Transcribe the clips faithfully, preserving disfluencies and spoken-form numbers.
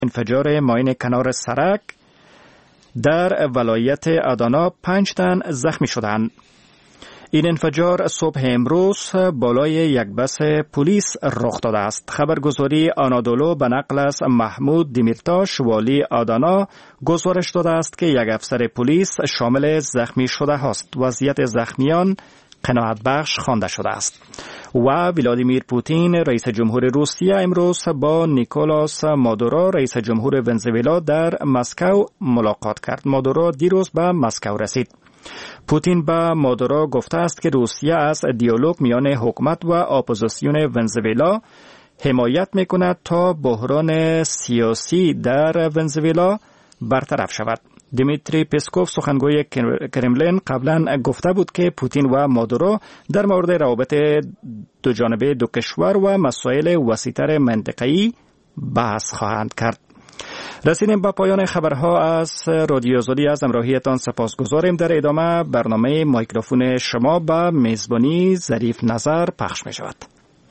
انفجار ماین کنار سرک در ولایت آدانا پنج تن زخمی شدند. این انفجار صبح امروز بالای یک بس پلیس رخ داده است. خبرگزاری آنادولو به نقل از محمود دیمیرتاش والی آدانا گزارش داده است که یک افسر پلیس شامل زخمی شده است. وضعیت زخمیان قناعت بخش خوانده شده است. و ولادیمیر پوتین رئیس جمهور روسیه امروز با نیکولاس مادورو رئیس جمهور ونزوئلا در مسکو ملاقات کرد. مادورو دیروز به مسکو رسید. پوتین به مادورو گفته است که روسیه از دیالوگ میان حکومت و اپوزیسیون ونزوئلا حمایت میکند تا بحران سیاسی در ونزوئلا برطرف شود. دیمیتری پسکوف سخنگوی کرملین قبلا گفته بود که پوتین و مادورو در مورد روابط دو جانبه دو کشور و مسائل وسیع‌تر منطقه‌ای بحث خواهند کرد. رسیدیم به پایان خبرها از رادیو آزادی. از همراهیتان سپاسگزاریم. در ادامه برنامه میکروفون شما به میزبانی ظریف نظر پخش می شود.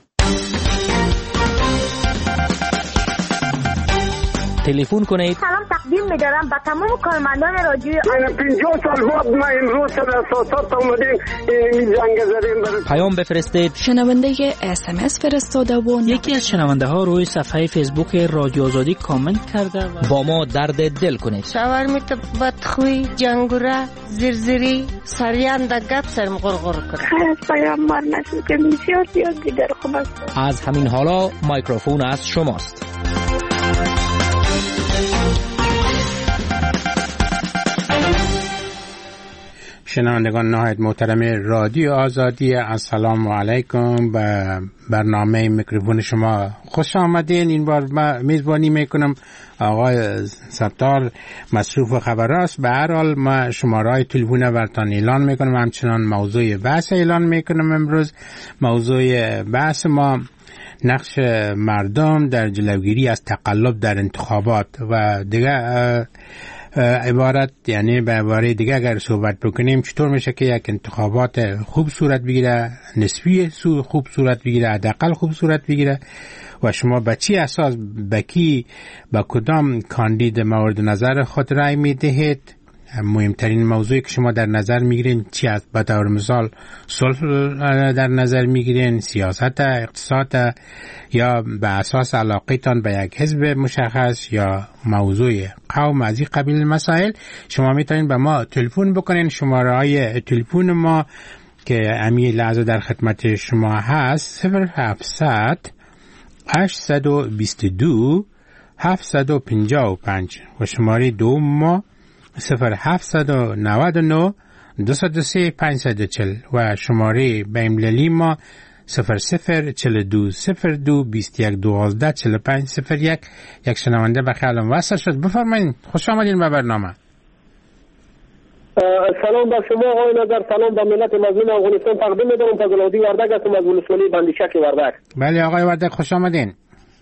تلفن کنید. سلام تقدیم می‌دارم به تمام کارمندان رادیو. من پنجاه سال بعد ما امروز در اساسات اومدیم این زنگ زدیم. پیام بفرستید. شنونده اس ام اس فرستاده و یکی از شنونده ها روی صفحه فیسبوک رادیو آزادی کامنت کرده و با ما درد دل کنید. شاورمیت بدخوی جنگوره زرزری سریان د گپ سرم غرغر کنه. خیر پیام مار نشد که بسیار زیاد دیگر خوب است. از همین حالا میکروفون از شماست. شنوندگان نهایت محترم رادیو آزادی، السلام علیکم. به برنامه میکروفون شما خوش آمدین. این بار من میزبانی میکنم آقای ستار مصروف خبر است. به هر حال ما شماره تلفن برتان اعلان میکنم، همچنان موضوع بحث اعلان میکنم. امروز موضوع بحث ما نقش مردم در جلوگیری از تقلب در انتخابات و دیگه عبارت، یعنی به عباره دیگه اگر صحبت بکنیم چطور میشه که یک انتخابات خوب صورت بگیره، نسبی خوب صورت بگیره، حداقل خوب صورت بگیره و شما به چی اساس به کی به کدام کاندید مورد نظر خود رای میدهید. مهمترین موضوعی که شما در نظر میگیرین چی است؟ به طور مثال صلح در نظر میگیرین، سیاست، اقتصاد، یا به اساس علاقتان به یک حزب مشخص یا موضوع قوم، از این قبیل مسائل شما میتونین به ما تلفن بکنین. شماره های تلفن ما که امی لحظه در خدمت شما هست صفر هفتصد هشتصد و بیست و دو هفتصد و پنجاه و پنج و شماره دو ما صفر هفتصد و نود و نه دویست و سه پانصد و چهل و شماره بین‌المللی ما صفر صفر چهل و دو صفر دو بیست و یک دوازده چهل و پنج صفر یک. یک شنونده به خیالم وصل شد. بفرمایید، خوش آمدین به برنامه. سلام به شما آقای نظر، سلام به ملت مظلوم افغانستان تقدیم می‌دارم. فضل‌الدی وردک هستم از ولسوالی بندیشک وردک. بله آقای وردک، خوش آمدین.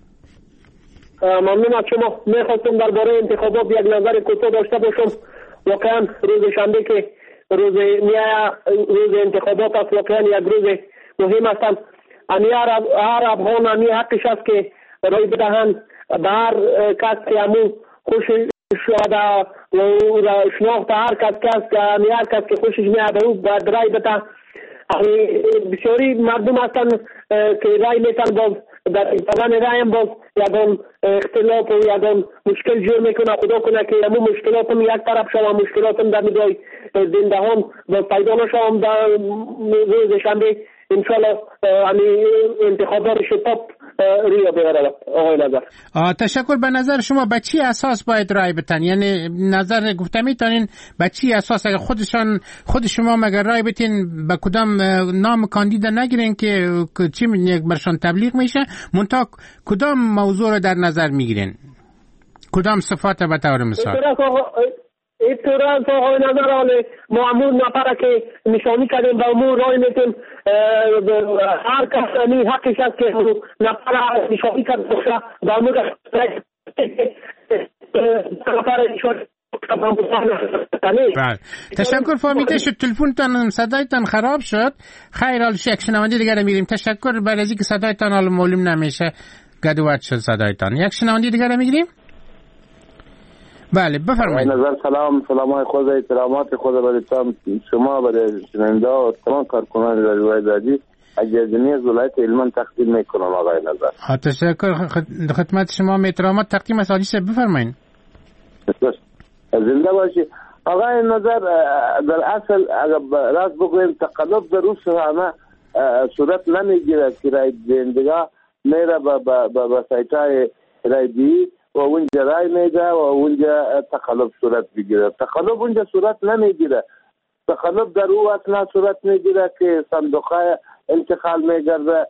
ممنون از شما. میخواستم درباره انتخابات یک نظر کوتاه داشته باشم. واقعا روز شنبه که روز نیای روز انتخابات است، واقعا یک روز مهم است. امی هر افغان امی حقش است که رای بدهند به هر کس که همون خوش شده و شناخت هر کس که امی هر کس که خوشش میاد او باید رای بده. بسیاری مردم هستند که رای میتن باز در بدن رای هم باز یادم اختلاف و یادم مشکل جور میکنه. خدا کنه که همون مشکلاتم یک طرف شوم، مشکلاتم در میدای زندهان و پیدا نشوم در روز شنبه. انشالله امی انتخابات شتاب روی بیاره. آقای نظر تشکر. به نظر شما به چی اساس باید رای بدن؟ یعنی نظر گفته میتونین به چی اساس؟ اگر خودشان خود شما مگر رای بدین به کدام نام کاندید نگیرین که چی یک برشان تبلیغ میشه، منتها کدام موضوع رو در نظر میگیرین؟ کدام صفات به طور مثال؟ اعتراض آقای نظر آله ما همون نفره که نشانی کردیم به امور رای میتیم. هر کس امی حقش است که نفره نشانی کرد باشه به امور نفره نشانی. بله تشکر. فهمیده شد. تلفنتان صدایتان خراب شد. خیر، حال یک شنونده دیگر میریم. تشکر. بعد از اینکه صدایتان حال معلوم نمیشه گدوات شد صدایتان. یک شنونده دیگر میگیریم. بله بفرمایید. نظر سلام سلام خود احترامات خود برای شما برای شنونده و تمام کارکنان رادیو آزادی اجازه ولایت هلمند تقدیم میکنم آقای نظر. تشکر خدمت شما احترامات تقدیم است. حاجی صاحب بفرمایید. زنده باشی آقای نظر. در اصل اگر راست بگویم تقلب در روز همه صورت نمیگیره که رای دهندگان میره به سایتای رای دی و اونجا رای میده و اونجا تقلب صورت بگیره. تقلب اونجا صورت نمیگیره. تقلب در او اصلا صورت میگیره که صندوقهای انتقال میگرده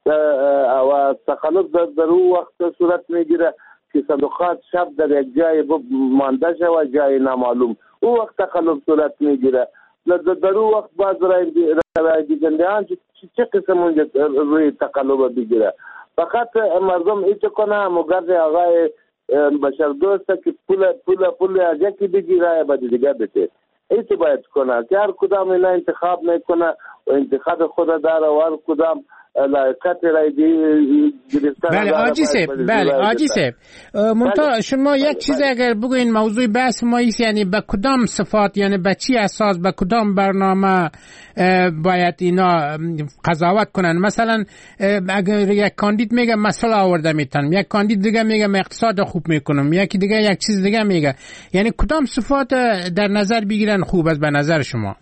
و تقلب در, در او وقت صورت میگیره که صندوقات شب در یک جای مانده شود جای نامعلوم. او وقت تقلب صورت میگیره. در او وقت باز رای دیگندگان چه قسم اونجا روی تقلب بگیره. فقط مردم ایچه کنه مگرد آقای بشر دوسته که پول پول پول از یکی بگیره با دیگه بده. ایچه باید کنه که هر کدام اینا انتخاب میکنه و انتخاب خود داره و هر کدام لایقت رای گرفتن. بله آجی صاحب بله آجی صاحب منتها شما یک چیز اگر بگوین موضوع بحث ما ایست یعنی به کدام صفات یعنی به چی اساس به کدام برنامه باید اینا قضاوت کنن. مثلا اگر یک کاندید میگه مسئله آورده میتونم یک کاندید دیگه میگه من اقتصاد خوب میکنم یکی دیگه یک چیز دیگه میگه یعنی کدام صفات در نظر بگیرن خوب است به نظر شما؟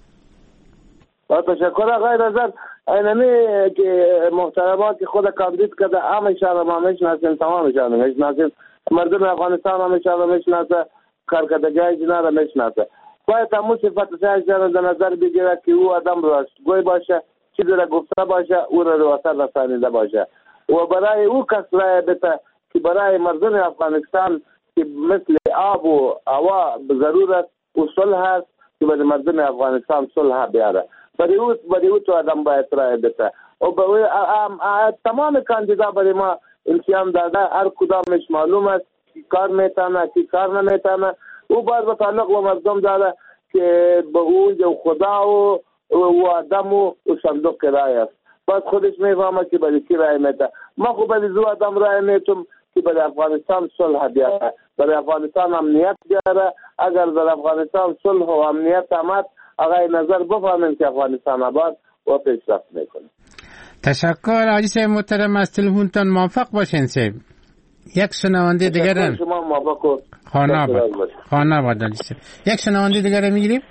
با تشکر آقای نظر. اینمی که محترمات که خود کاندید کرده همشان ما میشناسیم تمامشان میشناسیم مردم افغانستان همشان میشناسه کارکردگی جنا را میشناسه. باید همون صفتش جان در نظر بگیره که او آدم راستگوی باشه چیزی را گفته باشه او را رواسر رسانیده باشه و برای او کس رای بده که برای مردم افغانستان که مثل آب و هوا ضرورت و صلح هست که برای مردم افغانستان صلح بیاره. برای او برای او تو آدم باید رای بده و برای تمام کاندیدا برای ما امتحان داده هر کدامش معلوم است کی کار میتونه کی کار نمیتونه. او باید به تعلق و مردم داره که به اونجا خدا و و آدم و صندوق رای است. باید خودش میفهمه که برای کی رای میده. ما خب برای زو آدم رای میتونم که برای افغانستان صلح بیاره برای افغانستان امنیت بیاره. اگر در افغانستان صلح و امنیت آمد آقای نظر بفهمیم که افغانستان آباد و پیشرفت میکنه. تشکر حاجی صاحب محترم از تلفنتان موفق باشین صاحب. یک شنونده دیگر شما موفق و خانه آباد خانه آباد حاجی صاحب. یک شنونده دیگر میگیریم.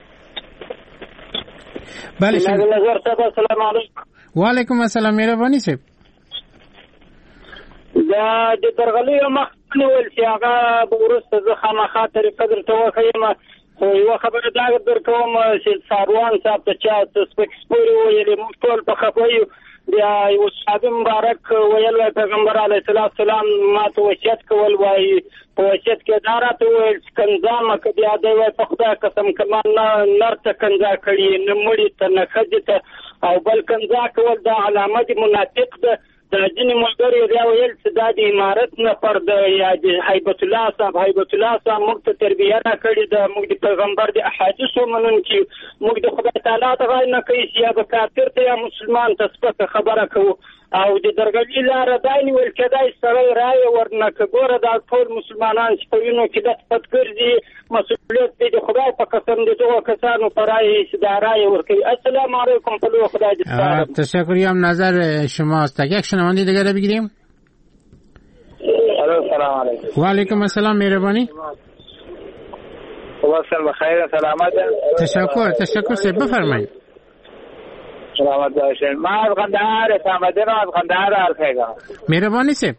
بله شما نظر صاحب سلام علیکم. و علیکم السلام مهربانی صاحب. دا د درغلي مخنی ول چې هغه ورسته زه خامخا طریقه درته وښیم خو یوه خبره دا در کوم چې ساروان صاحب ته چا سپک سپورې ویلې موږ ټول په خفه یو. بیا یو صحابي مبارک ویل وای پیغمبر علیه السلام ما ته وصیت کول وایي په وصیت کې دا راته وویل چې کنځا مه که بیا دی وایي په خدای قسم که ما نه نر ته کنځا کړي نه مړي ته نه ښځې ته او بل کنځا کول دا علامه د منافق ده. د ځینې ملګرو بیا ویل چې دا د امارت نفر د یا د هیبت الله صاحب هیبت الله صاحب موږ ته تربیه نه کړې ده موږ د پیغمبر د احادیثو منونکي موږ د خدای تعالی ته غږ نه کوي چې یا به کافر ته یا مسلمان ته سپکه خبره کوو او د درغلي لاره دا نیول کېدای سړی رایې ورنه که ګوره دا ټول مسلمانان چې په وینو کې دت پت ګرځي مسؤلیت دی د خدای په قسم د دغو کسانو په رایې چې دا رایې ورکوي. السلام علیکم په لو خدای دې سپارم. تشکریم نظر شماست. یک شنونده دیگر رو بگیریم. سلام علیکم. و علیکم السلام مهربانی. وصل بخیر سلامت. تشکر تشکر سه بفرمایید. سلامت باشین. ما از قندهار سامدین و از قندهار حرفیگم. مهربانی سه.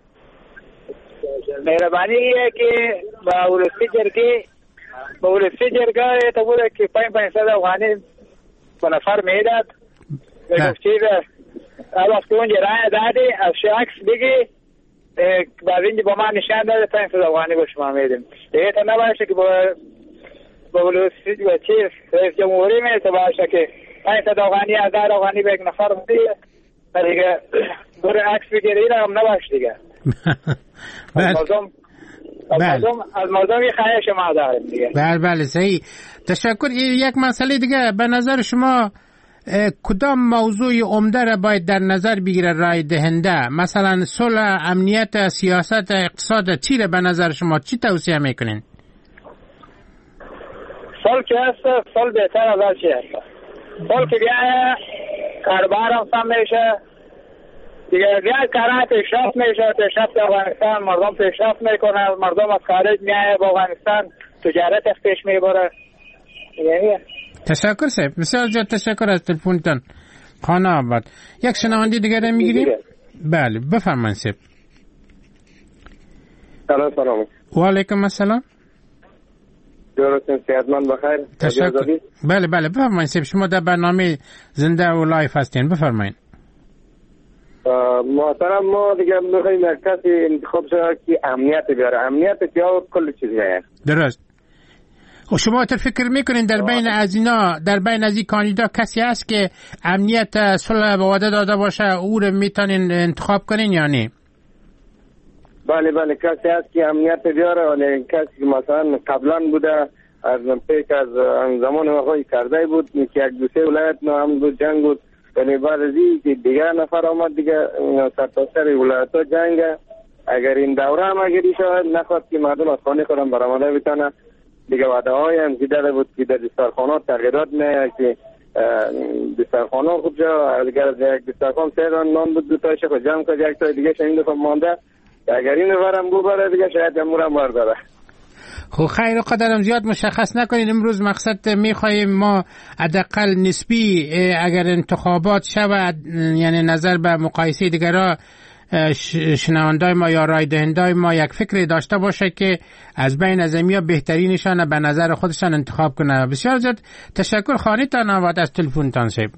مهربانی یہ کہ باولسی جرگی باولسی جرگه تا بوده که پنج پنج صد افغانی به نفر میداد. گفتید از وقتی اونجا رای دادی از شخص بگی بعد اینجا با ما نشان داده پنج صد افغانی به شما میدیم. دیگه تا نباشه که با باولسی و چیز رئیس جمهوری میده باشه که پنج صد افغانی هزار افغانی به یک نفر میده. دیگه بره عکس بگیری را هم نباشه دیگه. از مردم از مردم یه خواهش ما داریم دیگه. بله بله صحیح. تشکر. یک مسئله دیگه به نظر شما کدام موضوع عمده را باید در نظر بگیره رای دهنده؟ مثلا صلح، امنیت، سیاست، اقتصاد، چی را به نظر شما چی توصیه میکنین؟ سال که هست سال بهتر از هر چی هست. سال که بیایه کاربار هم سم میشه دیگه، بیایه کارهای پیشرفت میشه، پیشرفت افغانستان، مردم پیشرفت میکنه، مردم از خارج میایه با افغانستان تجارت پیش میبره. یعنی تشکر صاحب، بسیار زیاد تشکر از تلفنتون. خانه آباد. یک شنونده دیگر رو میگیریم؟ بله بفرمایید صاحب. سلام سلام. و علیکم السلام. درستین، صحتمند بخیر. تشکر. بله بله بفرمایید صاحب، شما در برنامه زنده و لایف هستین، بفرمایید. محترم، ما دیگه میخوایم یک کسی انتخاب شد که امنیت بیاره. امنیت یا کل چیز بیاره. درست. و شما تر فکر میکنین در بین از اینا، در بین از این کاندیدا کسی هست که امنیت صلح به وعده داده باشه او رو میتونین انتخاب کنین یا نه؟ بله بله کسی هست که امنیت بیاره، ولی کسی که مثلا قبلا بوده از پیش از زمان وقتی کرده بود که یک دو سه ولایت هم بود جنگ بود، ولی بعد از این که دیگه نفر آمد دیگه سرتاسر ولایت ها جنگ. اگر این دوره هم اگری شود نخواست که مردم از خانه خودم برآمده بتانه دیگه وعده های هم که داده بود که در دسترخوانات تغییرات نه که دسترخوانات خوب جا اگر یک دسترخوان سه نان بود دو تایش خود جمع کرد یک تای دیگه شنید خود مانده اگر این ورم بو بره دیگه شاید جمهورم برداره. خب خیر قدرم زیاد مشخص نکنید. امروز مقصد میخواهیم ما حداقل نسبی اگر انتخابات شود، یعنی نظر به مقایسه دیگرها شنوندای ما یا رای دهندای ما یک فکری داشته باشه که از بین از امیا بهترینشان به نظر خودشان انتخاب کنه. بسیار زیاد تشکر. خانیتان آباد از تلفنتان صاحب.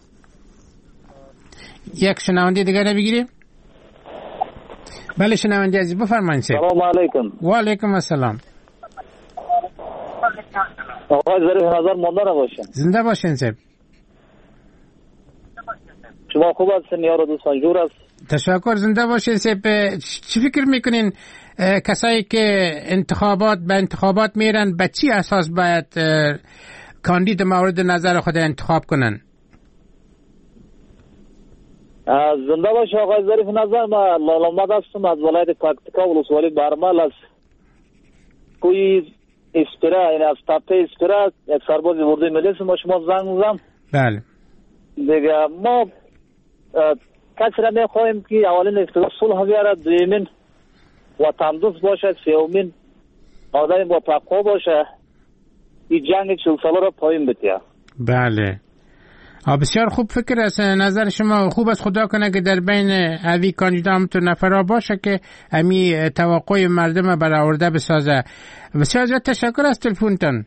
یک شنونده دیگر رو بگیریم. بله شنونده عزیز بفرمایید صاحب. سلام علیکم. و علیکم السلام. آقای ظریف نظر ماندار باشین. زنده باشین صاحب. شما خوب هستین یار دوستان جور است. تشکر. زنده باشین صاحب. چی فکر میکنین کسایی که انتخابات به انتخابات میرن به چی اساس باید کاندید مورد نظر خود انتخاب کنن؟ زنده باشه آقای ظریف نظر. ما لالامد هستم از ولایت پکتیکا ولسوالی برمل. از کوی اسپرا، یعنی از تپه اسپرا یک سرباز ورده ملیس ما شما زنگ میزنم. بله دیگه ما کسی را میخواهیم که اولین افتضاح صلح بیاره، دویمین وطن دوست باشه، سومین آدم با تقوا باشه، این جنگ چل ساله را پایین بتیه. بله بسیار خوب فکر است. نظر شما خوب است. خدا کنه که در بین اوی کاندیدا هم تو نفرها باشه که امی توقع مردم برآورده بسازه. بسیار زیاد تشکر از تلفنتون.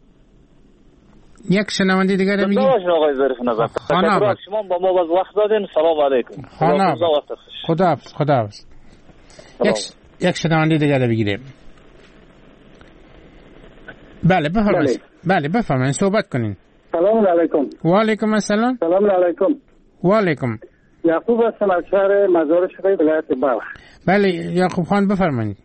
یک شنونده دیگر رو میگیم. خدا آقای ظریف نظر. تشکر از شما با ما باز وقت دادین. سلام علیکم. خدا حافظ. خدا حافظ. یک یک شنونده دیگر رو بگیریم. بله بفرمایید. بله بفرمایید صحبت کنین. سلام علیکم. و علیکم السلام. سلام علیکم. و علیکم. یعقوب هستم از شهر مزار شریف ولایت بلخ. بله یعقوب خان بفرمایید.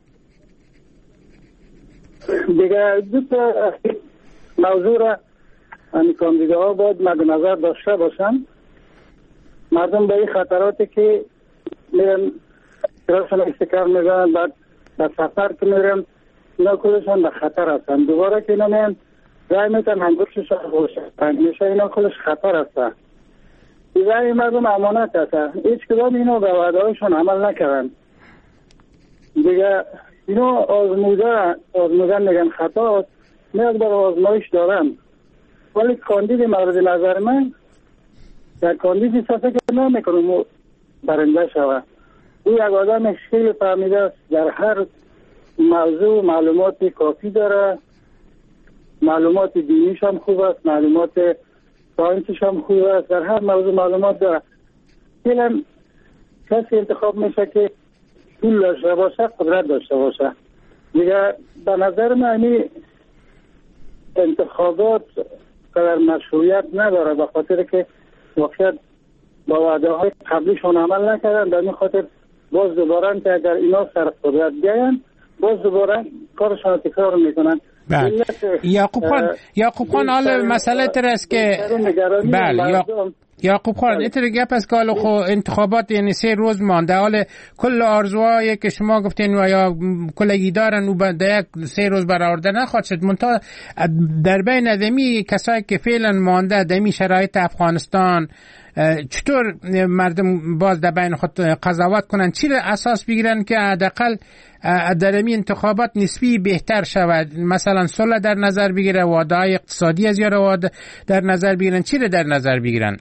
دیگه دو تا موضوع را این کاندیداها باید مد نظر داشته باشن. مردم به این خطراتی که میرن راشون استکار میزنن، بعد به سفر که میرن اینا کلشان به خطر هستن. دوباره که اینا میان رای میتن انگوششان روشن میشه، اینا کلش خطر هستن. رای مردم امانت هستن. هیچ کدام اینا به وعده هایشان عمل نکردن. دیگه اینا آزموده آزمودن میگن خطا هست، میاد بر آزمایش دارن. ولی کاندید مورد نظر من در کاندیدی سفه که نمیکنم برنده شود. او یک آدم خیلی فهمیده است، در هر موضوع معلومات کافی داره، معلومات دینیش هم خوب است، معلومات ساینسش هم خوب است، در هر موضوع معلومات داره. فعلا کسی انتخاب میشه که پول داشته باشه، قدرت داشته باشه. دیگه به نظر من انتخابات قدر مشروعیت نداره، به خاطر که واقعیت با وعده های قبلیشون عمل نکردن. در این خاطر باز دوباره که اگر اینا سر قدرت بیاین باز دوباره کارشون تکرار میکنن. بله یعقوب خان یعقوب خان حالا مسئله تر است که بله یعقوب خان اینطور گپ است که حالا خو انتخابات یعنی سه روز مانده، حال کل آرزوهایی که شما گفتین و یا کلگی دارن و بعد یک سه روز برآورده نخواهد شد، منتها در بین ادمی کسایی که فعلا مانده دمی شرایط افغانستان چطور مردم باز در بین خود قضاوت کنن، چی را اساس بگیرن که حداقل در این انتخابات نسبی بهتر شود، مثلا صلح در نظر بگیره، وعده‌های اقتصادی از یار وعده در نظر بگیرن، چی را در نظر بگیرن؟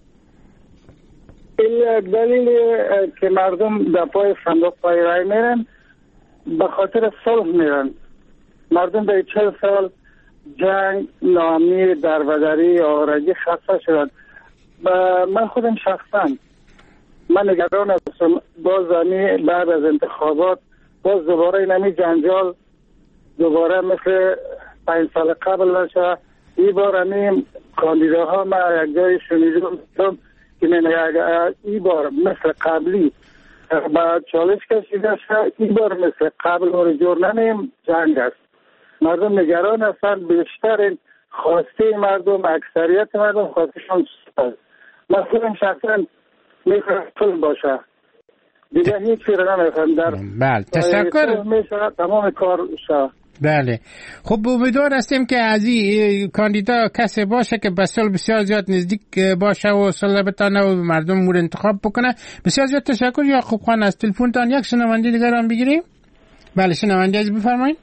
این دلیل که مردم در پای صندوق پای رای میرن به خاطر صلح میرن. مردم در چهل سال جنگ، ناامنی، دربدری، آوارگی خسته شدن. من خودم شخصا من نگران هستم باز همی بعد از انتخابات باز دوباره اینمی جنجال دوباره مثل پنج سال قبل نشه. این بار همی کاندیداها ما یک جای شنیدم که این بار مثل قبلی با چالش کشیده شد، این بار مثل قبل و جور نمیم جنگ است. مردم نگران هستند، بیشتر خواسته مردم، اکثریت مردم خواستشان است. من خودم شخصا میخوام فیلم باشه دیگه هیچ چیز را نمیخوام در بله تشکر میشه تمام کار شد. بله خب امیدوار هستیم که از این کاندیدا کسی باشه که به صلح بسیار زیاد نزدیک باشه و صلح بتانه و مردم مور انتخاب بکنه. بسیار زیاد تشکر یعقوب خان. از تلفنتان یک شنونده دیگر هم بگیریم. بله شنونده از بفرمایید.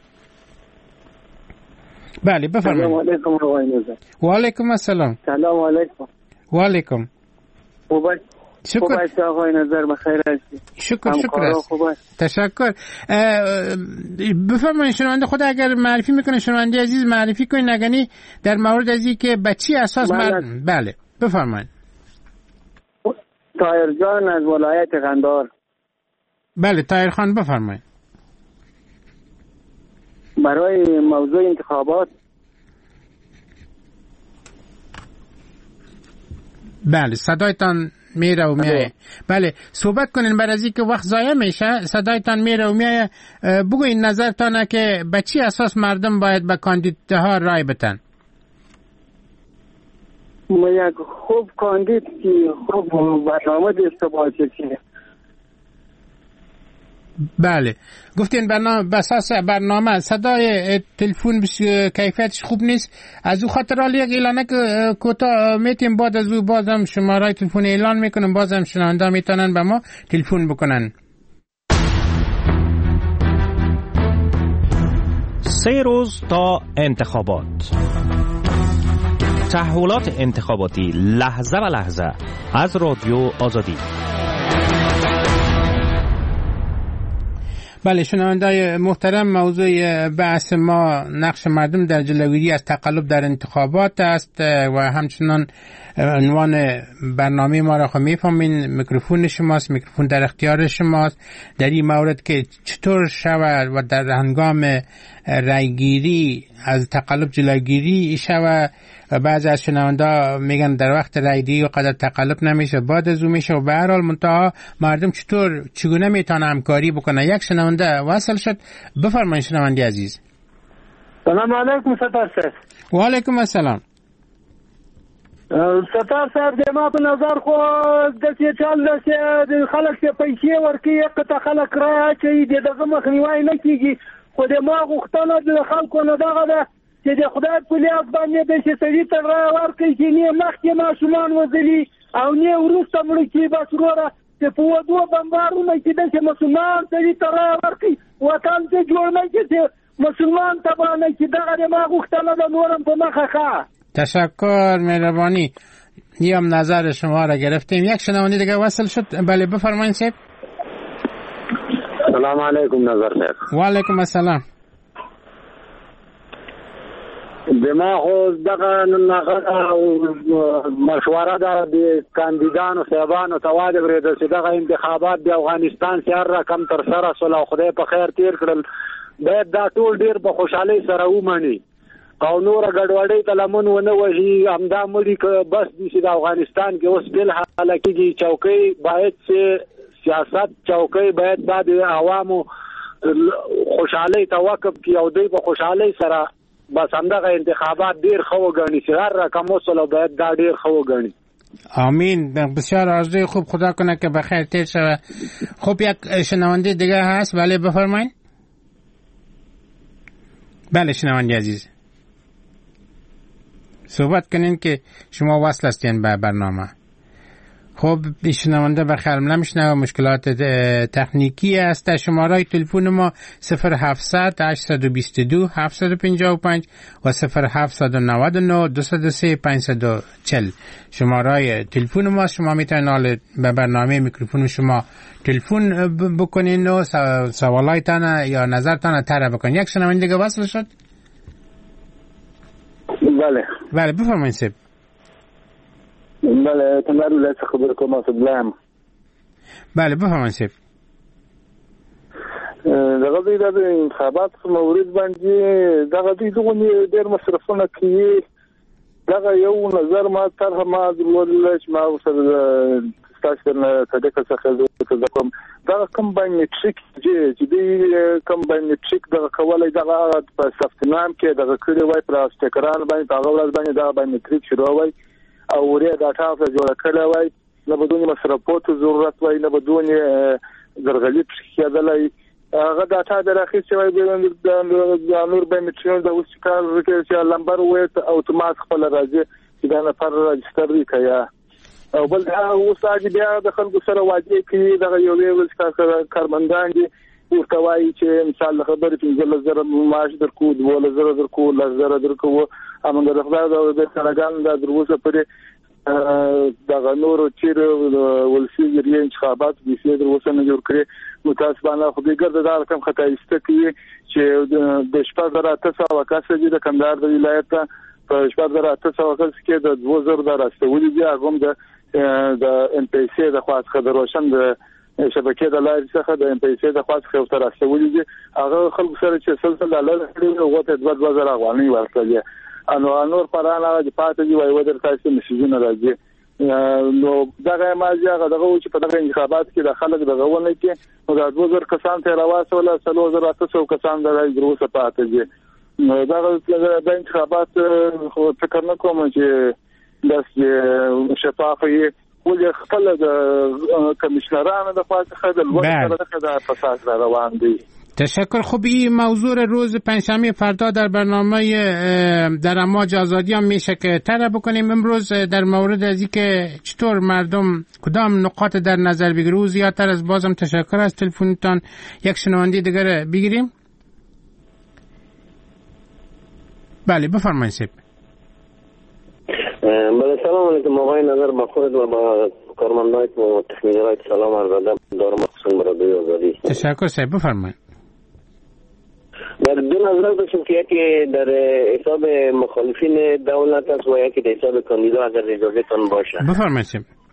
بله بفرمایید. سلام علیکم آقای نوزر. و علیکم السلام. سلام علیکم. و علیکم. خوبه. شکر. خوبه آقای نظر بخیر هستی. شکر شکر است. تشکر. بفرمایید شنونده خود اگر معرفی میکنه شنونده عزیز معرفی کنید، نگنی در مورد از این که به چی اساس مر... بله بفرمایید. طاهر جان از ولایت قندهار. بله طاهر خان بفرمایید. برای موضوع انتخابات بله صدایتان میره و میایه. بله صحبت کنین بر از اینکه وقت ضایع میشه. صدایتان میره و میایه. بگوین نظرتانه که به چی اساس مردم باید به کاندیدها رای بدن؟ ما یک خوب کاندید که خوب برنامه داشته باشه. بله گفتین برنامه بساس برنامه. صدای تلفن کیفیتش خوب نیست، از او خاطر حالا یک اعلانه که کوتاه میتیم بعد از او بازم شماره تلفن اعلان میکنم، بازم شنونده میتونن به ما تلفن بکنن. سه روز تا انتخابات، تحولات انتخاباتی لحظه و لحظه از رادیو آزادی. بله شنونده‌های محترم، موضوع بحث ما نقش مردم در جلوگیری از تقلب در انتخابات است و همچنان عنوان برنامه ما را خواهد میفهمین. میکروفون شماست، میکروفون در اختیار شماست در این مورد که چطور شود و در هنگام رایگیری از تقلب جلوگیری شود. و بعضی از شنونده میگن در وقت رایگیری و قدر تقلب نمیشه، بعد از اون میشه. و به هر حال منتها مردم چطور چگونه میتونه همکاری بکنه. یک شنونده وصل شد. بفرمایید شنونده عزیز. سلام علیکم ستار صاحب. و علیکم السلام. ستار صاحب د ما په نظر خو د څه چل د خلک څخه پیسې ورکي یقته خلک را چې دغه مخنیوي نه کیږي، خو د ما غوښتنه د خلکو نه دغه ده چې د خدای په لیاس باندې د شي سړي ته را ورکي چې نه مخکې ماشومان وځلي او نه وروسته مړ کی بس وروره چې په ودو بمبارونه کې د مسلمان سړي ته را ورکي وطن ته جوړ نه کې مسلمان تبانه کې دغه ما غوښتنه د نورم په مخه ښه. تشکر مهربانی. نیم نظر شما را گرفتیم. یک شنونده دیگه وصل شد. بله بفرمایید صاحب. سلام علیکم نظر صاحب. و علیکم السلام. دما خو دغه مشوره ده د کاندیدانو صاحبانو ته واده ورېده چې دغه انتخابات د افغانستان سره رقم تر سره سول او خدای په خیر تیر کړل، باید دا ټول ډیر په خوشحالۍ سره ومني او نور ګډوډۍ ته لمن ونه وهي. همدا مړي که بس دي چې د افغانستان کې اوس بل حاله کېږي. چوکۍ باید چې سیاست چوکۍ باید دا د عوامو خوشحالۍ ته وقف کړي او دوی په خوشحالۍ سره بس همدغه انتخابات ډیر ښه وګڼي چې هر رقم وسله باید دا ډیر ښه وګڼي. آمین. بسیار آرزوی خوب، خدا کنه که بخیر تیر شود. خب یک شنونده دیگه هست. بله بفرمایید. بله شنونده عزیز صحبت کنین که شما وصل هستین به برنامه. خب شنونده بخیر نمیشنوه، مشکلات تکنیکی است. شماره تلفن ما صفر هفتصد هشتصد و بیست و دو هفتصد و پنجاه و پنج و صفر هفتصد و نود و نه دویست و سه پانصد و چهل شماره تلفن ما. شما میتونید به برنامه میکروفون شما تلفن بکنین و سوالایتان یا نظرتان طرح بکنین. یک شنونده دیگه وصل شد. بله بله بفرمایید سب. بله تمرو لسه خبر کوم اسدلام. بله بفرمایید سب. دغه دې د انتخابات مورید باندې دغه دې دغه ډېر مصرفونه کوي. دغه یو نظر ما طرح ما ولش ما سره تاسو نه صدقه څخه کوم دغه کم باندې ټریک چې دې کم باندې ټریک دغه کولای دغه په سفتنام کې دغه کړي وای پر استقرار باندې دغه ورځ باندې دغه باندې ټریک شروع وای او ری ډاټا په جوړ کړی وای نه بدون مصرفات ضرورت وای نه بدون درغلیب کېدلای هغه ډاټا درخې شوی د نور باندې چې د اوس کار وکړي چې لمبر وې اتومات خپل راځي چې دا نفر راجستر وکړي او بل دا اوس اجي بیا د خلکو سره واجب کړي دا یو لیول څخه کارمندان دي ورته وایي چې مثال خبرې په زر معاش درکو ولا زر درکو لا زر درکو امنګ د خدای د سرګان د دروازه پرې دا نور چیر ولسی یې انتخابات د سید دروازه نه جوړ کړي متاسفانه خو دې ګرځي دا رقم خطا استکوي چې د شپږ زره اته سوه کسه دي د کندهار د ولایت په شپږ زره اته سوه کس کې د دوه زره د راستولي دي هغه د د ام پی سی د خاص خبروشن د شبکې د لارې څخه د ام پی سی د خاص خو تر راستولي دي هغه خلک سره چې سلسله لاله کړي او غوته دوه دوه زره افغانۍ ورکړي انو انور پرانه د پاتې دی وای ودر تاسو مسیجونه راځي نو دغه ماجه هغه دغه چې په دغه انتخابات کې د خلک دغه ونه کې نو د دوه زره کسان ته راوځول سلو زره تاسو کسان د دروسه پاتې دي نو دغه د انتخابات خو فکر نه کوم چې د شفافي ولې خپل د کمیشنرانو د خاصه د لوړ د فساد روان دي. تشکر. خوب این موضوع روز پنجشنبه فردا در برنامه در امواج آزادی هم میشه که طرح بکنیم. امروز در مورد از اینکه چطور مردم کدام نقاط در نظر بگیرن زیادتر از بازم تشکر از تلفنتان. یک شنونده دیگر بگیریم. بله بفرمایید سید. بله سلام علیکم آقای نظر با خود و با کارمندایت و تکنیکرایت سلام عرض ادب دارم مخصوصا برای آزادی. تشکر سید بفرمایید. در دو نظر داشتم که یکی در حساب مخالفین دولت است و یکی در حساب کاندیدا اگر اجازهتان باشه. بفرمایید.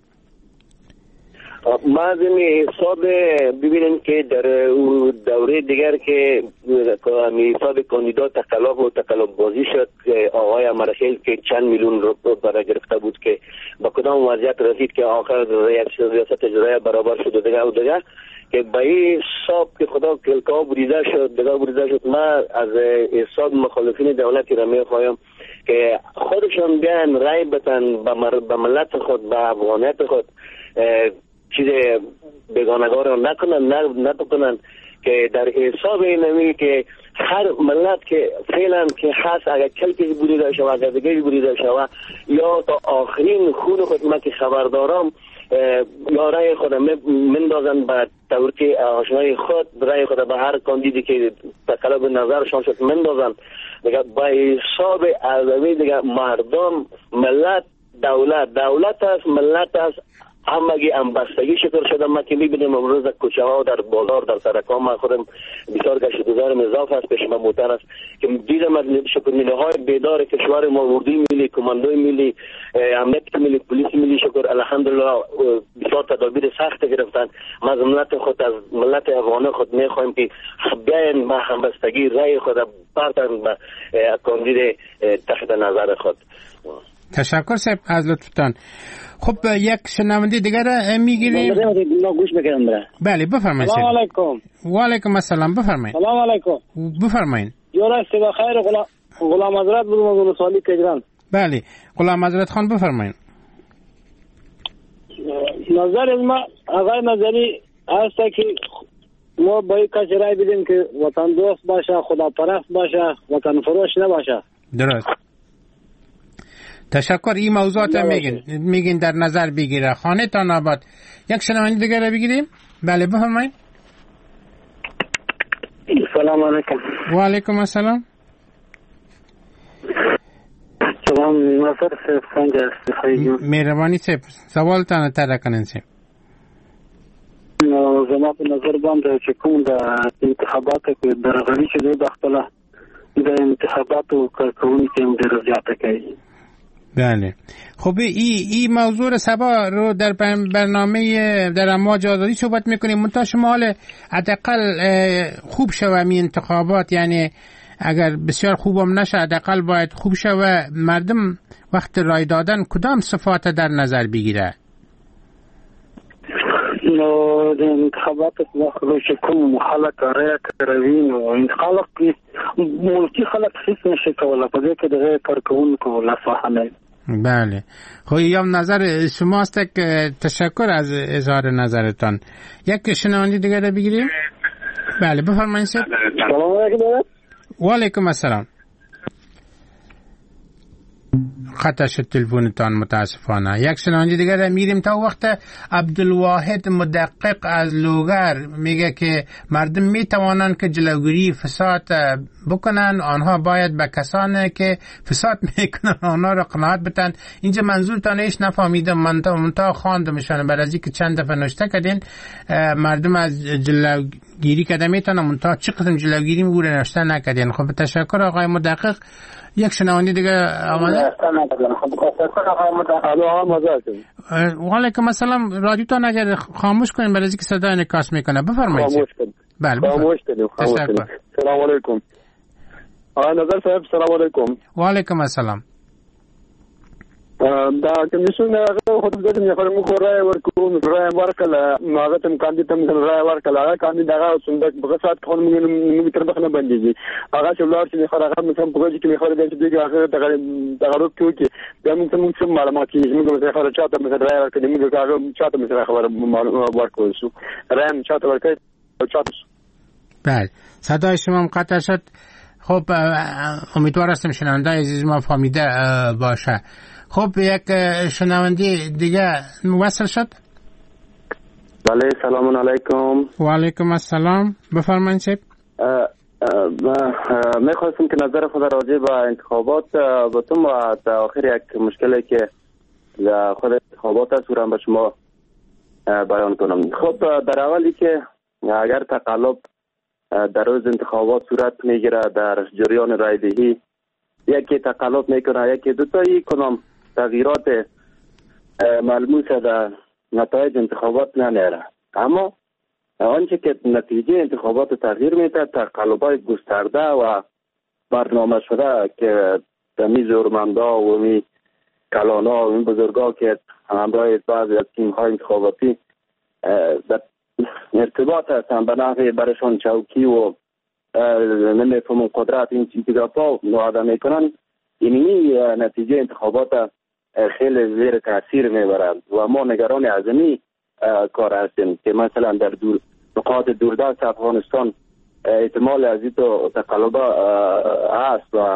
ما از این حساب ببینیم که در دوره دیگر که حساب کاندیدا تقلب و تقلب بازی شد آقای امرخیل که چند میلیون رو برای گرفته بود که با کدام وضعیت رسید که آخر ریاست اجرایی برابر شد و دیگر و دیگر که به این حساب که خدا کلکا بریده شد دیگر بریده شد. ما از حساب مخالفین دولتی را میخوایم که خودشان بیان رای بتن به ملت خود به افغانیت خود چیز بیگانگار رو نکنن نه بکنن که در حساب اینمی که هر ملت که فعلا که هست اگر کلکی بریده شود اگر دیگری بریده شود یا تا آخرین خون خود ما که خبردارم یا رای خود مندازن به طور آشنای خود رای خود به هر کاندیدی که تقلب نظرشان شد مندازن دیگه با حساب عرضوی دیگه مردم ملت دولت دولت است ملت است همگی همبستگی شکر شده. ما که میبینیم امروز در کوچه ها در بازار در سرکا ما خودم بسیار گشت گذارم اضافه است پیش ما موتر است که دیدم از شکرمینه های بیدار کشور ما اردوی ملی کماندوی ملی امنیت ملی پلیس ملی شکر الحمدلله بسیار تدابیر سخت گرفتن. ما از ملت خود از ملت افغان خود میخوایم که بیاین با همبستگی رای خود پرتن به کاندید تحت نظر خود. تشکر صاحب از لطفتان. خب یک شنونده دیگر میگیریم. ما گوش میکنم برای. بله بفرمایید. سلام علیکم. و علیکم السلام بفرمایید. سلام علیکم. بفرمایید. جورا سبا خیر غلام غلام حضرت بودم از سوالی کجران. بله غلام حضرت خان بفرمایید. نظر ما آقای نظری هست که ما با یک کسی رای بدیم که وطن دوست باشه، خدا پرست باشه، وطن فروش نباشه. درست. تشکر. این موضوعات میگین میگین در نظر بگیره. خانه تان آباد. یک شنونده دیگه را بگیریم. بله بفرمایید. سلام علیکم. و علیکم السلام. سلام ناصر صاحب څنګه استفاده؟ مهرباني صاحب سوال تانه تر کنن صاحب. نو زما په نظر باندې چې کوم د انتخاباتو کې درغلي چې د خپل د انتخاباتو کارکونکو هم ډېر زیاته کوي. بله. خب این ای موضوع رو سبا رو در برنامه در امواج آزادی صحبت میکنیم. منتها شما حال حداقل خوب شوه می انتخابات، یعنی اگر بسیار خوبم نشه حداقل باید خوب شوه. مردم وقت رای دادن کدام صفات در نظر بگیره؟ نو د انتخاباتو په وخت کې کوم خلک رای کوي نو خلک ملکی خلک هیڅ نشي کولای په دې کې د کارکونکو لاسه نه. بله. خب یا نظر شماست که تشکر از اظهار نظرتان. یک شنونده دیگه رو بگیریم. بله بفرمایید. سلام علیکم. و علیکم السلام. خطا شد تلفنتان متاسفانه. یک شنونده دیگه را میریم تا وقت. عبدالواحد مدقق از لوگر میگه که مردم میتوانند که جلوگیری فساد بکنن، آنها باید به کسانی که فساد میکنن آنها را قناعت بدن. اینجا منظورتان ایش نفهمیدم، منتها خواندمشان برای از اینکه چند دفعه نوشته کردین مردم از جلوگیری کده میتونن، منتها چه قسم جلوگیری میگوره نوشته نکردین. خب تشکر آقای مدقق. یک شنونده دیگه آمده. و علیکم السلام. رادیو تا اگر خاموش کنین برای اینکه صدا انعکاس میکنه. بفرمایید. خاموش کنید. بله خاموش کنید. تشکر. سلام علیکم. آقای نظر صاحب سلام علیکم. و علیکم السلام. دا کمیشن هغه خود دې نه خبره مو رائے ورکوم رائے ورکړه هغه تم کاندید تم رائے ورکړه هغه کاندید هغه صندوق بغسات خون موږ تر مخ نه باندې هغه چې لار چې خبره هغه مثلا په چې خبره دې چې هغه دغه ورو کې دا موږ ته څه معلومات چې موږ خبره چاته مثلا رائے ورکړه موږ هغه چاته مثلا خبره ورکول شو رائے چاته ورکړه چاته. بله صدای شما قطع شد. خب امیدوار هستم شنونده عزیز ما فهمیده باشه. خب یک شنونده دیگه موصل شد. بله سلام علیکم. و علیکم السلام. بفرمایید شب. میخواستم که نظر خود راجع به انتخابات بتون و تا آخر یک مشکلی که خود انتخابات است رو به شما بیان کنم. خب در اولی که اگر تقلب در روز انتخابات صورت میگیره در جریان رایدهی، یکی تقلب میکنه یکی دوتایی کنم تغییرات ملموس در نتایج انتخابات نمیاره، اما آنچه که نتیجه انتخابات تغییر میده تقلبای گسترده و برنامه شده که می زورمندا و می کلانا و می بزرگا که همراه بعضی از تیم‌های انتخاباتی در ارتباط هستن به نحوی برشان چوکی و نمیفهمون قدرت این چیزا نوعده میکنن، اینی نتیجه انتخابات خیلی زیر تاثیر میبرند و ما نگران از این کار هستیم که مثلا در دور نقاط دوردست افغانستان احتمال از این تقلب هست و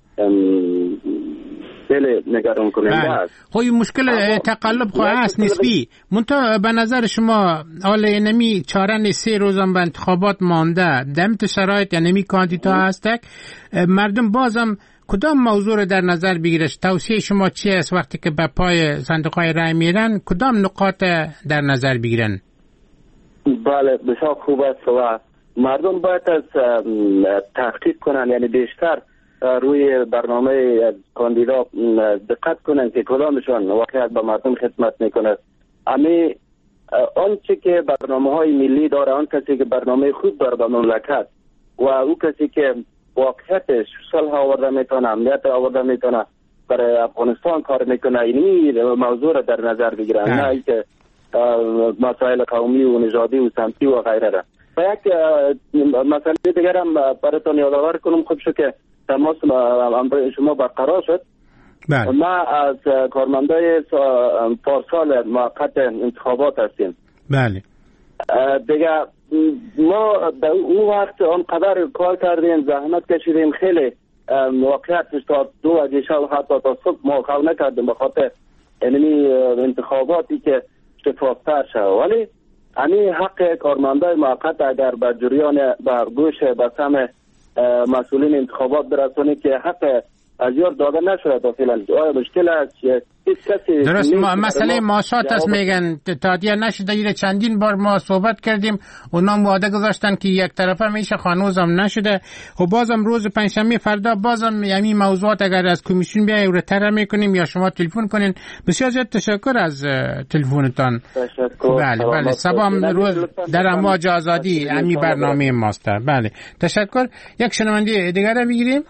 خیلی نگران کننده است. خب مشکل تقلب خو هست نسبی، منتها به نظر شما حالا نمی چهارن سه روزم به انتخابات مانده دمت شرایط نمی کاندیدا هستک، مردم بازم کدام موضوع رو در نظر بگیرش؟ توصیه شما چی است وقتی که به پای صندوق‌های رای میرن کدام نقاط در نظر بگیرن؟ بله بسیار خوب است و مردم باید از تحقیق کنن، یعنی بیشتر روی برنامه کاندیدا دقت کنن که کدامشان واقعا به مردم خدمت میکنه. امی آنچه که برنامه‌های ملی داره، آن کسی که برنامه خوب داره به مملکت و او کسی که واقعیتش صلح آورده میتونه، امنیت آورده میتونه، برای افغانستان کار میکنه، این موضوع را در نظر بگیرن، نه اینکه مسائل قومی و نژادی و سمتی و غیره را. و یک مسئله دیگر هم براتون یادآور کنم، خوب شد که تماس شما برقرار شد. بله. ما از کارمندای پارسال موقت انتخابات هستیم. بله. دیگه ما در اون وقت آنقدر کار کردیم، زحمت کشیدیم، خیلی واقعیت تا دو وجه شب حتی تا صبح ما کار نکردیم به خاطر اینمی انتخاباتی که شفافتر شد. ولی امی حق کارمندای موقت اگر به جریان به گوش به سمع مسئولین انتخابات برسونی که حق از یار داده نشده تا فعلا، آیا مشکل است؟ درست، ما مسئله معاشات است میگن تادیه نشده. ایره چندین بار ما صحبت کردیم، اونا وعده گذاشتن که یک طرفه میشه، خانوزم نشده. خب بازم روز پنجشنبه فردا بازم یعنی موضوعات اگر از کمیسیون بیای رو طرح میکنیم یا شما تلفن کنین. بسیار زیاد تشکر از تلفنتان. بله بله، سبام روز در امواج آزادی امی برنامه ماست. بله تشکر. یک شنونده دیگر رو بگیریم.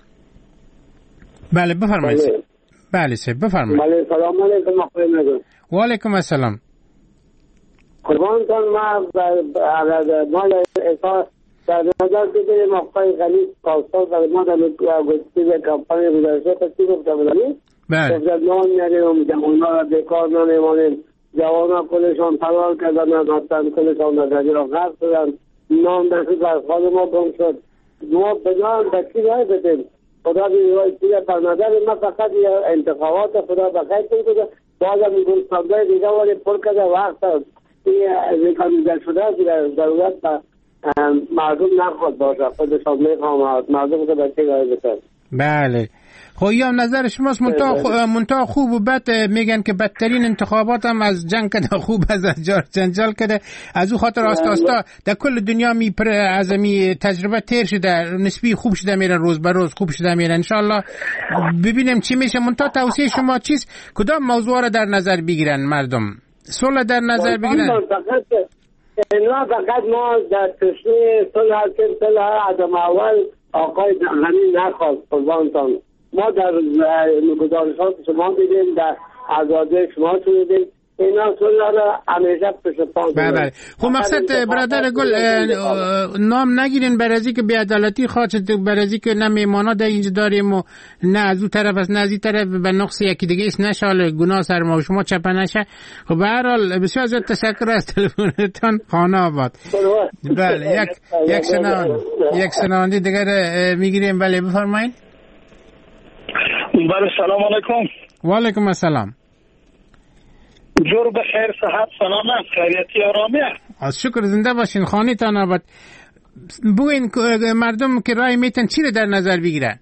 بله بفرمایید. بله سه بفرمایید. بله سلام علیکم. مخلصم. و علیکم السلام. قربانتان ما اگر مال احساس در نظر بگیریم آقای غنی پاسدار در ما در گفتگوی کمپانی گذشته پسی گفته بودیم. بله. گفته نام میاریم جوان‌ها را بیکار نمیمانیم. جوان‌ها کلشان فرار کردن، رفتن کلشان نظری را غرق شدن. نام دستید از خانه ما گم شد. ما بنام بکی رای بدیم. خدا بیایی در نظر ما فقط انتخابات خدا بخیر کنید. بازم میگون سامدای دیگه ولی پر کده وقت این ریکامیزر شده در ضرورت مردم نخواد باشه. خودشان میخوام مردم که بچه گاهی بکن. بله. خب یا نظر شماست منتها خوب و بد میگن که بدترین انتخابات هم از جنگ کده، خوب از جار جنجال کده. از او خاطر آستا آستا در کل دنیا می پر از می تجربه تیر شده، نسبی خوب شده میرن، روز به روز خوب شده میرن. انشالله ببینیم چی میشه. منتها توصیه شما چیست؟ کدام موضوع را در نظر بگیرن مردم؟ صلح در نظر بگیرن. اینا فقط ما در تشریح صلح هستیم. صلح عدم اول آقای غنی نخواست. قربانتان ما در گزارشات شما دیدیم، در آزادی شما شدیم، اینا صلح را همیشه پیش پا بله بله. خب مقصد برادر گل نام نگیرین برازی که بی‌عدالتی خواهد، برازی که نه میمانا در اینجا داریم و نه از اون طرف از نه از این طرف به نقص یکی دیگه است، نه شال گناه سر ما و شما چپه نشه. خب به هر حال بسیار زیاد تشکر از تلفنتان. خانه آباد. بله یک یک شنوند یک شنوندی دیگر میگیریم. بله بفرمایید. بله سلام علیکم. و علیکم السلام. جور بخیر، صحت سلامت، خیریتی آرامی. از شکر، زنده باشین. خانه تان آباد. بگوین مردم که رای میتن چی رو در نظر بگیرن؟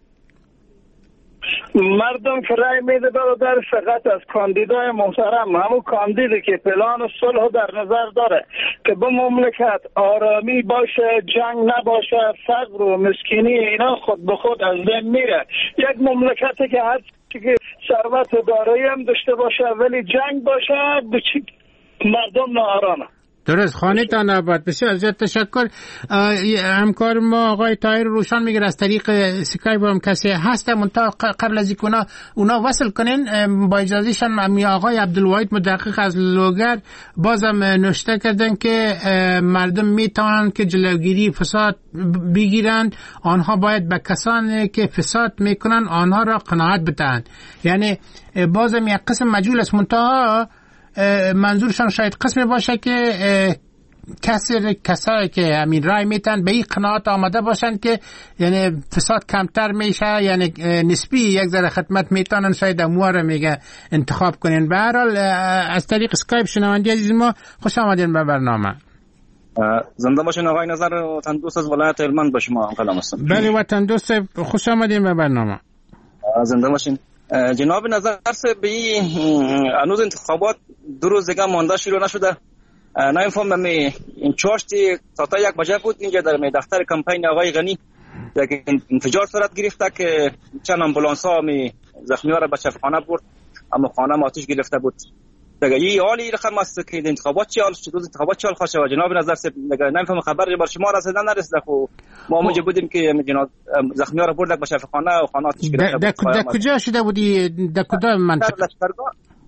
مردم که رای میده برادر فقط از کاندیدای محترم، همون کاندیدی که پلان صلح در نظر داره که به مملکت آرامی باشه، جنگ نباشه، فقر و مسکینی اینا خود به خود از بین میره. یک مملکتی که هر که ثروت و دارایی هم داشته باشه ولی جنگ باشه مردم ناآرامه. درست، خانه تان آباد. بسیار زیاد تشکر. همکار ما آقای طاهر روشن میگه از طریق اسکایپ هم کسی هست، منتها قبل از اینکه اونا اونا وصل کنین با اجازهشان آقای عبدالواحد مدقق از لوگر بازم نوشته کردن که مردم میتونن که جلوگیری فساد بگیرن، آنها باید به کسانی که فساد میکنن آنها را قناعت بدهند. یعنی بازم یک قسم مجهول است، منتها منظورشان شاید قسمی باشه که کسی کسایی که همین رای میتن به این قناعت آمده باشن که یعنی فساد کمتر میشه، یعنی نسبی یک ذره خدمت میتونن شاید اموار میگه انتخاب کنین. به هر حال از طریق اسکایپ شنوندی عزیز ما خوش آمدین به برنامه. زنده باشین آقای نظر وطن دوست از ولایت هلمند با شما کلام هستم. بله وطن دوست، خوش آمدین به برنامه. زنده باشین. جناب نظر سه به هنوز انتخابات دو روز دیگه مانده شروع نشده. نمیفهم می این چاشتی تا یک بجه بود اینجا در دفتر کمپین آقای غنی یک انفجار صورت گرفته که چند امبولانس ها می زخمی ها را به شفاخانه برد، اما خانه آتش گرفته بود. دیگه این حالی رقم است که انتخابات چه حال شد، انتخابات چه حال خواهد شد. جناب نظر سه نمیفهم خبر بر شما رسیده نرسیده. خو ما اونجا بودیم که جناب زخمی ها را بردن به شفاخانه و خانه آتش گرفته بود. در کجا شده بودی؟ در کدام منطقه؟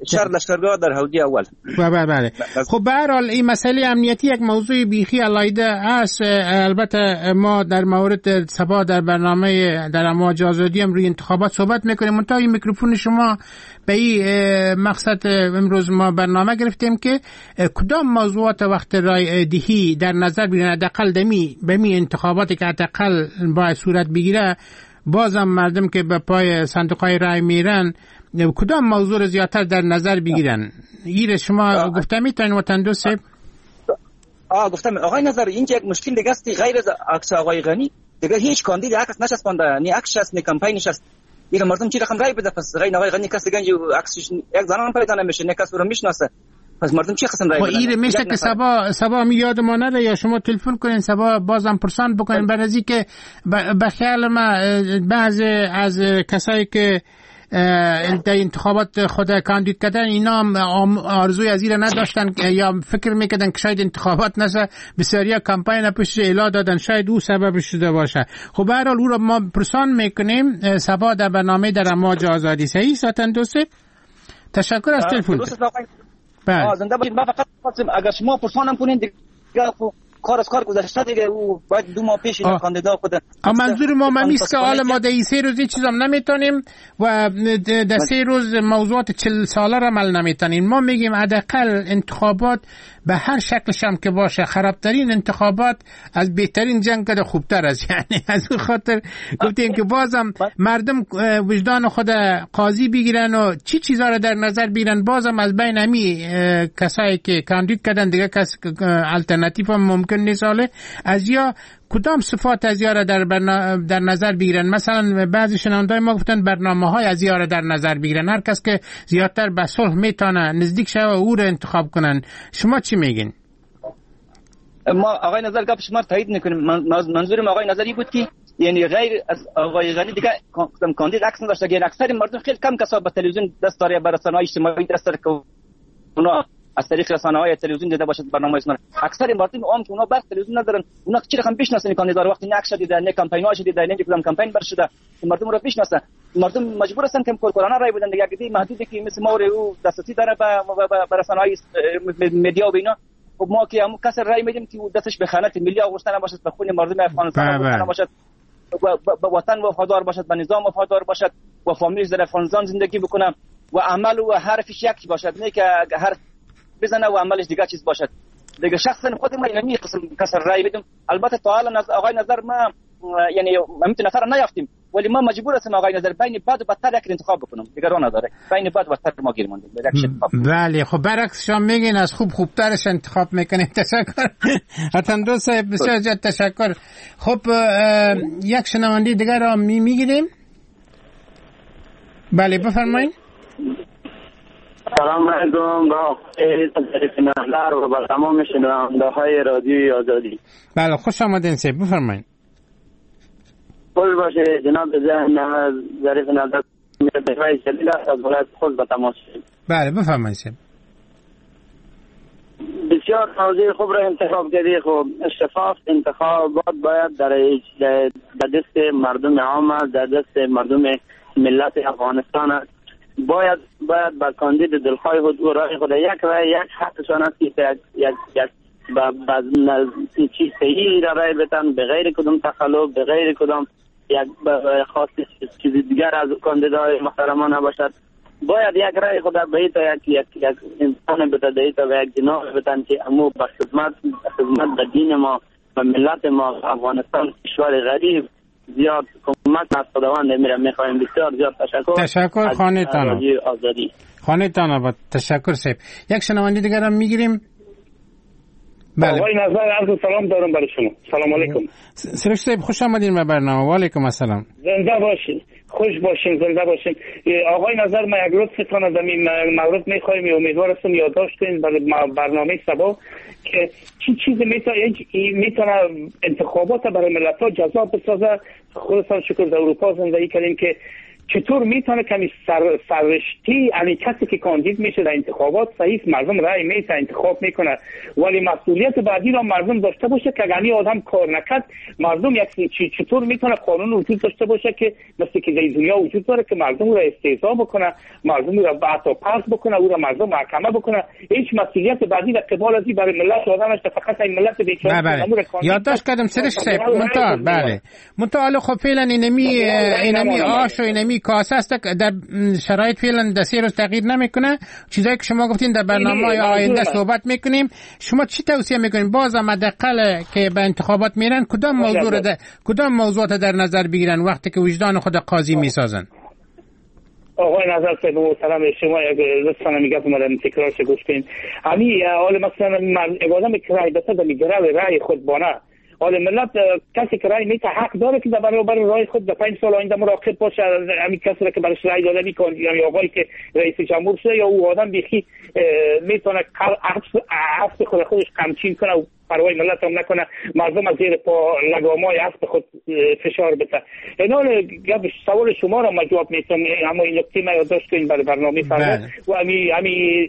شهر لشکرگاه در حوزه اول. بله بله. خب به هر حال این مسئله امنیتی یک موضوع بیخی علیحده است. البته ما در مورد سبا در برنامه در امواج آزادی هم روی انتخابات صحبت میکنیم. منتها این میکروفون شما به این مقصد امروز ما برنامه گرفتیم که کدام موضوعات وقت رای دهی در نظر بگیرن، حداقل دمی به می انتخاباتی که حداقل باید صورت بگیره، بازم مردم که به پای صندوق‌های رای میرن کدام موضوع رو زیادتر در نظر بگیرن؟ این شما گفته میتونین وطن دوست؟ آه گفتم آقای نظر اینجا یک مشکل دیگه است، غیر از عکس آقای غنی دیگه هیچ کاندید عکس نشسپانده، نی عکس است نی کمپینش است. دیگه مردم چی رقم رای بده؟ پس غیر آقای غنی کسی دیگه عکسش یک زنان پیدا نمیشه، نه کسی رو میشناسه. پس مردم چی قسم رای بده؟ این میشه که سبا سبا می یاد ما نره یا شما تلفن کنین سبا بازم پرسان بکنین. برای که به خیال ما بعضی از کسایی که در انتخابات خود کاندید کردن اینا آرزوی از این نداشتن یا فکر میکردن که شاید انتخابات نشه، بسیاری کمپین پشت اعلام دادن، شاید او سبب شده باشه. خب به هر حال او رو ما پرسان میکنیم سبا در برنامه در امواج آزادی. صحیح ساتن دوست؟ تشکر از تلفن. بله زنده باشید. ما فقط خواستم اگر شما پرسانم کنین دیگه کار از کار گذشته دیگه، او باید دو ماه پیش این کاندیدا خود. منظور ما ممیست که حالا ما در سه روز هیچ چیزام نمیتونیم و در سه روز موضوعات چل ساله را عمل نمیتونیم. ما میگیم حداقل انتخابات به هر شکلش هم که باشه، خرابترین انتخابات از بهترین جنگ که خوبتر است. یعنی از اون خاطر گفتیم که بازم مردم وجدان خود قاضی بگیرن و چی چیزا را در نظر بگیرن. بازم از بین همی کسایی که کاندید کردن دیگه کس الټرناتیو هم ممکن نیست. حاله از یا کدام صفات از یاره در برنا... در نظر بگیرن. مثلا بعضی شنوندای ما گفتن برنامه‌های از یاره در نظر بگیرن، هر کس که زیادتر به صلح میتونه نزدیک شه و او رو انتخاب کنن. شما چی میگین؟ ما آقای نظر گپ شما تایید میکنیم. منظورم آقای نظری بود که یعنی غیر از آقای غنی دیگه کاندید عکس نداشته. یعنی اکثر مردم خیلی کم کسا به تلویزیون دست داره، به رسانه‌های اجتماعی دست داره که اونا از طریق رسانه‌های تلویزیون دیده باشد برنامه اسمار. اکثر مردم عام که اونا بر تلویزیون ندارن، اونا چی رقم بشناسن کاندیدا رو وقتی نه عکس دیده، نه کمپیناش دیده، نه کدام کمپین برشده، مردم رو بشناسن. مردم مجبور هستن که کرونا رای بدن دیگه. دیگه محدودی که مثل ما رو دسترسی داره به رسانه‌های مدیا و اینا. خب ما که هم کس رای میدیم که دستش به خانه ملی آغوشته نباشد، به خون مردم افغانستان آغوشته نباشد، به وطن وفادار باشد، به نظام وفادار باشد و فامیلش در افغانستان زندگی بکنه و عمل و حرفش یک باشد، نه که هر بزنه و عملش دیگه چیز باشد. دیگه شخصا خود ما اینمی قسم کسر رای بدیم. البته تا حالا آقای نظر ما یعنی همین نفر نیافتیم، ولی ما مجبور هستیم آقای نظر بین بد و بدتر یک انتخاب بکنم. دیگه راه نداره، بین بد و بدتر ما گیر ماندیم. بله خب برعکس شما میگین از خوب خوبترش انتخاب میکنیم. تشکر حتما دوست بسیار زیاد تشکر. خب یک شنونده دیگه را میگیریم. بله بفرمایید. سلام علیکم با نهلر و با تمام شنونده های رادیوی آزادی. بله خوش آمدین سید بفرمایید. خوش باشه جناب ذهن ظریف نظر دفاعی شدید از ولایت خود به تماس شد. بله بفرمایید سید. بسیار موضوع خوب را انتخاب کردی. خب شفاف انتخابات باید در دست مردم عام، در دست مردم ملت افغانستان است. باید باید با کاندید دلخواه خود و رای خود یک رای یک حقشان است که یک یک یک با چیز صحیح را رای بدن به غیر کدام تخلف، به غیر کدام یک خاص چیز دیگر از کاندیدای محترمانه باشد. باید یک رای خود به ایتا یک یک یک انسان بده ایتا و یک جناح بدن که امو به خدمت خدمت به دین ما و ملت ما افغانستان کشور غریب زیاد کمک از خداوند میره. میخوایم بسیار زیاد تشکر. تشکر خانه تانا آزادی. خانه تانا با تشکر سیب. یک شنونده دیگر هم میگیریم. بله. آقای نظر عرض سلام دارم برای شما. سلام علیکم. سرش سیب خوش آمدین به برنامه. و علیکم السلام. زنده باشین. خوش باشین، زنده باشین. آقای نظر ما یک روز ستان از این مورد میخوایم، امیدوار هستم یادداشت کنین برای برنامه سبا چی چیزی میتونه میتونه انتخابات برای ملت ها جذاب بسازه. خودتان شکر در اروپا زندگی کردیم که چطور میتونه کمی سر سررشتی یعنی کسی که کاندید میشه در انتخابات صحیح مردم رای میته انتخاب میکنه، ولی مسئولیت بعدی را مردم داشته باشه که اگر این آدم کار نکرد مردم یک چطور میتونه قانون وجود داشته باشه که مثل که در دنیا وجود داره که مردم را استهزا بکنه، مردم را بعدا پرس بکنه، او را مردم محکمه بکنه. هیچ مسئولیت بعدی در قبال ازی برای ملت آدمش فقط این ملت بیچاره. بله یادداشت کردم سرش منتها. بله منتها خب فعلا اینمی اینمی آش و اینمی کاسه است در شرایط فعلا در سه روز تغییر نمیکنه. چیزایی که شما گفتین در برنامه آینده صحبت میکنیم. شما چی توصیه میکنین باز هم حداقل که به انتخابات میرن کدام موضوع را کدام موضوعات در نظر بگیرن وقتی که وجدان خود قاضی میسازن؟ آقای نظر صاحب محترم شما لطفاً میگم اومدن تکرارش گوش کنین. همین حال مثلا آدم که رای بده در میگره رای خود بانه حال ملت کسی که رای میته حق داره که در برابر رای خود در پنج سال آینده مراقب باشه. همین کسی را که برش رای داده میکنه یعنی آقایی که رئیس جمهور شده یا او آدم بیخی میتونه عصب خود خودش قمچین کنه و پروای ملت هم نکنه، مردم از زیر پا لگامای عصب خود فشار بده. اینا سوال شما را من جواب میتونم، اما این نکته من یادداشت کنین برای برنامه فردا. و همین همین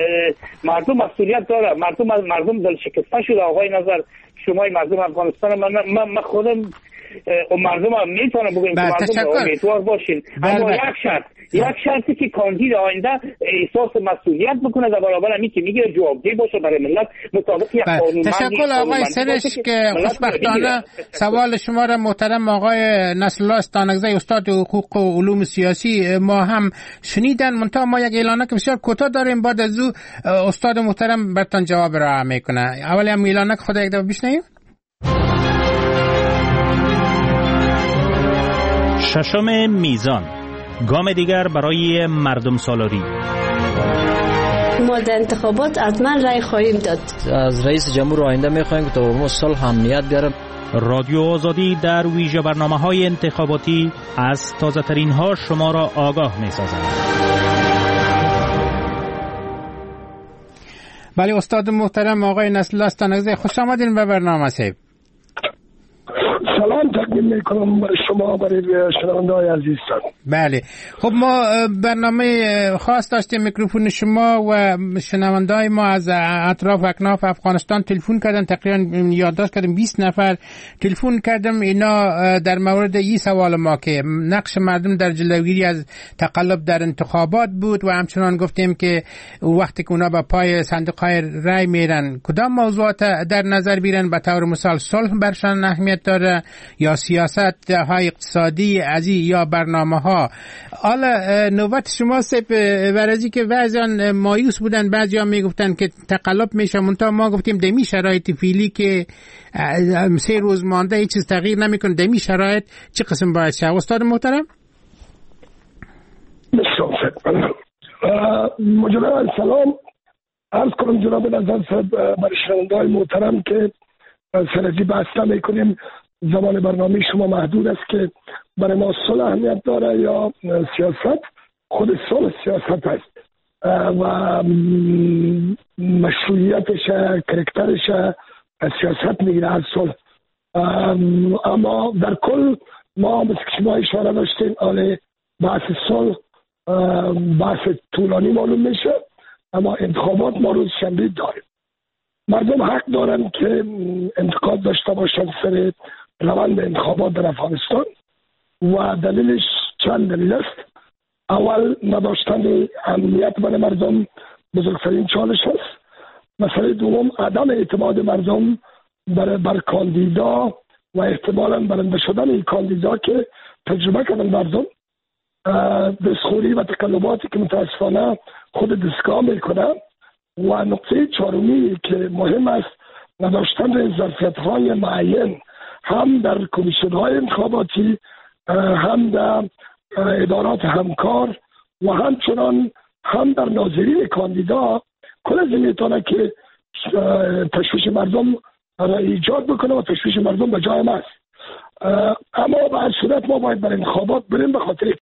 مردم مسئولیت داره. مردم مردم دل شکسته شده. آقای نظر شما مردم افغانستان من من خودم و مردم هم میتونم بگویم که مردم امیدوار باشین، اما یک شرط یک شرطی که کاندید آینده احساس مسئولیت بکنه در برابر همین که میگه جوابدهی باشه برای ملت مطابق یک قانون. تشکر آقای سرش که خوشبختانه سوال شما را محترم آقای نصرالله استانکزی استاد حقوق و علوم سیاسی ما هم شنیدن. منتها ما یک اعلانه که بسیار کوتاه داریم، بعد از او استاد محترم برتان جواب را میکنه. اولی هم اعلانه که خدا یک دفعه بشنویم. ششم میزان، گام دیگر برای مردم سالاری. ما در انتخابات حتما رای خواهیم داد. از رئیس جمهور آینده میخواهیم که تا ما صلح امنیت بیاره. رادیو آزادی در ویژه برنامه‌های انتخاباتی از تازه ترین ها شما را آگاه می‌سازد. بله استاد محترم آقای نصرالله استانکزی خوش آمدین به برنامه صاحب. سلام تقدیم میکنم برای شما برای شنونده‌های عزیزتان. بله خب ما برنامه خاص داشتیم، میکروفون شما و شنونده‌های ما از اطراف و اکناف افغانستان تلفن کردن، تقریبا یادداشت کردیم بیست نفر تلفن کردم. اینا در مورد این سوال ما که نقش مردم در جلوگیری از تقلب در انتخابات بود و همچنان گفتیم که وقتی که اونا به پای صندوق‌های رای میرن کدام موضوعات در نظر بگیرن، به طور مثال صلح برشان اهمیت داره یا سیاست های اقتصادی ازی یا برنامه ها. حالا نوبت شما سپ ورزی که بعضیان مایوس بودن، بعضیان میگفتن که تقلب میشه، منتها ما گفتیم دمی شرایط فعلی که سه روز مانده هیچ چیز تغییر نمیکنه، دمی شرایط چه قسم باید شه؟ استاد محترم مجددا سلام عرض کنم جناب نظر صاحب برای شنونده‌های محترم که سرزی بحث میکنیم. زمان برنامه شما محدود است که برای ما صلح اهمیت داره یا سیاست. خود صلح سیاست است و مشروعیتش کرکترش سیاست میگیره از صلح. اما در کل ما مثل که شما اشاره داشتین آن بحث صلح بحث طولانی معلوم میشه، اما انتخابات ما روز شنبه داریم. مردم حق دارن که انتقاد داشته باشن سر روند انتخابات در افغانستان و دلیلش چند دلیل است. اول نداشتن امنیت برای مردم بزرگترین چالش است. مسئله دوم عدم اعتماد مردم بر بر کاندیدا و احتمالاً برنده شدن این کاندیدا که تجربه کردن مردم، دستخوری و تقلباتی که متاسفانه خود دستگاه میکنه. و نقطه چهارمی که مهم است نداشتن ظرفیت‌های معین هم در کمیسیون‌های انتخاباتی هم در ادارات همکار و همچنان هم در ناظرین کاندیدا. کل از این میتونه که تشویش مردم را ایجاد بکنه و تشویش مردم به جای است. اما به هر صورت ما باید بر انتخابات بریم به خاطر